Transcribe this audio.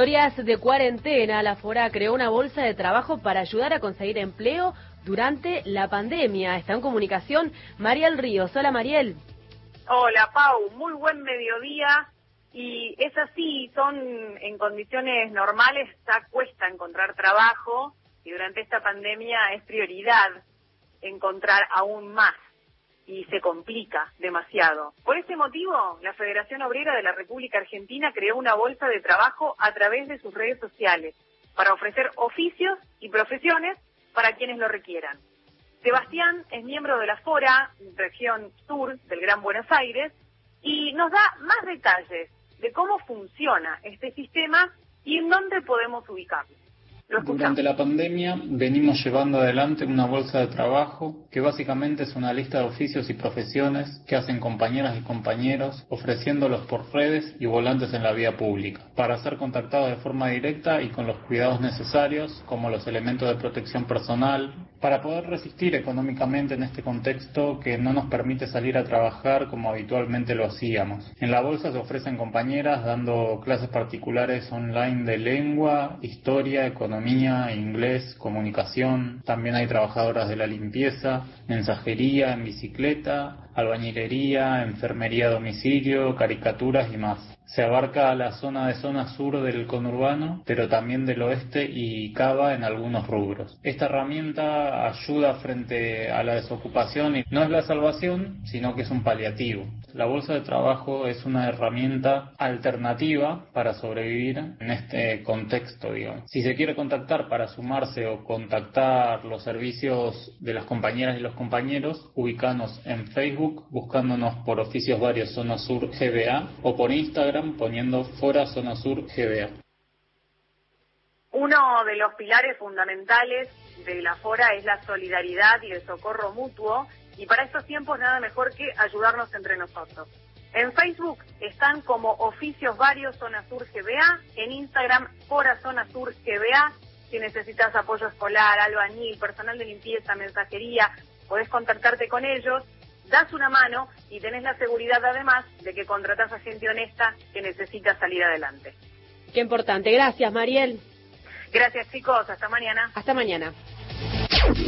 Historias de cuarentena, la Fora creó una bolsa de trabajo para ayudar a conseguir empleo durante la pandemia. Está en comunicación Mariel Ríos. Hola, Mariel. Hola, Pau. Muy buen mediodía. Y es así, en condiciones normales, ya cuesta encontrar trabajo y durante esta pandemia es prioridad encontrar aún más y se complica demasiado. Por este motivo, la Federación Obrera de la República Argentina creó una bolsa de trabajo a través de sus redes sociales para ofrecer oficios y profesiones para quienes lo requieran. Sebastián es miembro de la Fora, región sur del Gran Buenos Aires, y nos da más detalles de cómo funciona este sistema y en dónde podemos ubicarlo. Durante la pandemia venimos llevando adelante una bolsa de trabajo que básicamente es una lista de oficios y profesiones que hacen compañeras y compañeros ofreciéndolos por redes y volantes en la vía pública para ser contactados de forma directa y con los cuidados necesarios como los elementos de protección personal para poder resistir económicamente en este contexto que no nos permite salir a trabajar como habitualmente lo hacíamos. En la bolsa se ofrecen compañeras dando clases particulares online de lengua, historia, economía, inglés, comunicación. También hay trabajadoras de la limpieza, mensajería en bicicleta, albañilería, enfermería a domicilio, caricaturas y más. Se abarca la zona sur del conurbano, pero también del oeste y Cava en algunos rubros. Esta herramienta ayuda frente a la desocupación y no es la salvación, sino que es un paliativo. La bolsa de trabajo es una herramienta alternativa para sobrevivir en este contexto, digamos. Si se quiere contactar para sumarse o contactar los servicios de las compañeras y los compañeros, ubicanos en Facebook buscándonos por Oficios Varios Zona Sur GBA o por Instagram poniendo Fora Zona Sur GBA. Uno de los pilares fundamentales de la Fora es la solidaridad y el socorro mutuo, y para estos tiempos nada mejor que ayudarnos entre nosotros. En Facebook están como Oficios Varios Zona Sur GBA, en Instagram Fora Zona Sur GBA. Si necesitas apoyo escolar, albañil, personal de limpieza, mensajería, podés contactarte con ellos, das una mano y tenés la seguridad además de que contratás a gente honesta que necesita salir adelante. Qué importante. Gracias, Mariel. Gracias, chicos. Hasta mañana. Hasta mañana.